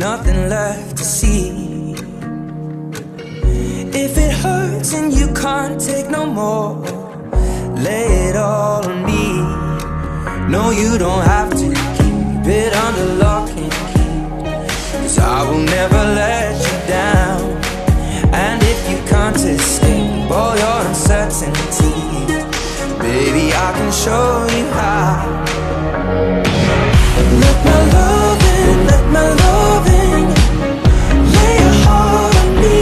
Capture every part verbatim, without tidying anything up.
nothing left to see. If it hurts and you can't take no more, lay it all on me. No, you don't have to keep it under lock and key, 'cause I will never let you down. And if you can't escape all your uncertainties, baby, I can show you how. Let my loving, let my loving lay your heart on me.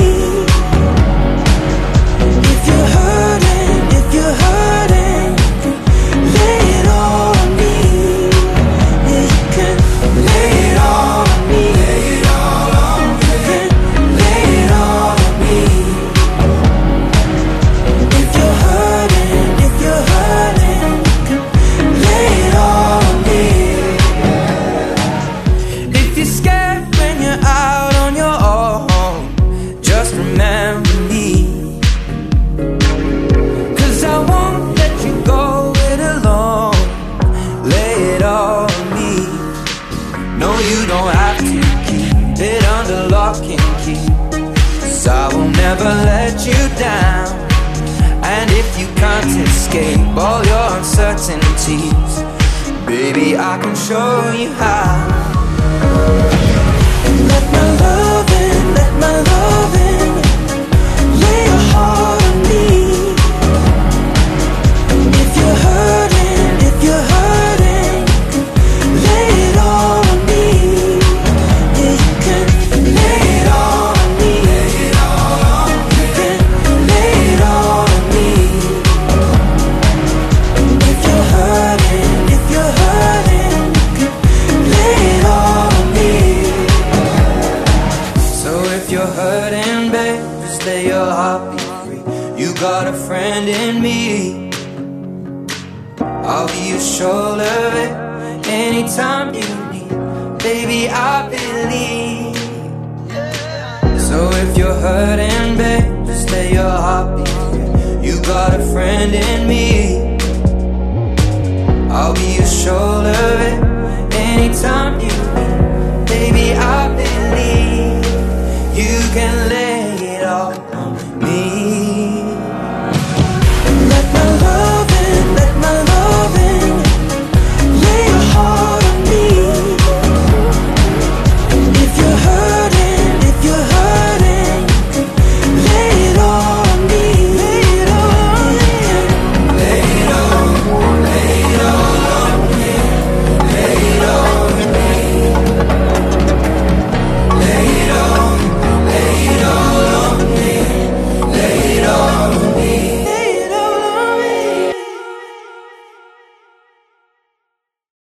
If you're hurting, if you're hurting, lay it all on me. Yeah, you can lay it all on me. Lay it all on me. You can lay it all on me. If you're hurting, if you're hurting, you can lay it all on me. If you're scared when you're out on your own, just remember me, 'cause I won't let you go it alone. Lay it all on me. No, you don't have to keep it under lock and key, 'cause I will never let you down. And if you can't escape all your uncertainties, baby, I can show you how. Let my loving, let my loving lay your heart on me. If you're hurting, if you're hurting, lay it all on me. Yeah, you can lay it all on me. Lay it all on me. You can lay it all on me. If you're hurting, if you're hurting, you can lay it all on me. So if you're hurting, babe, just let your heart be free. You got a friend in me. I'll be your shoulder, babe, anytime you need. Baby, I believe. So if you're hurting, babe, just let your heart be free. You got a friend in me. I'll be your shoulder,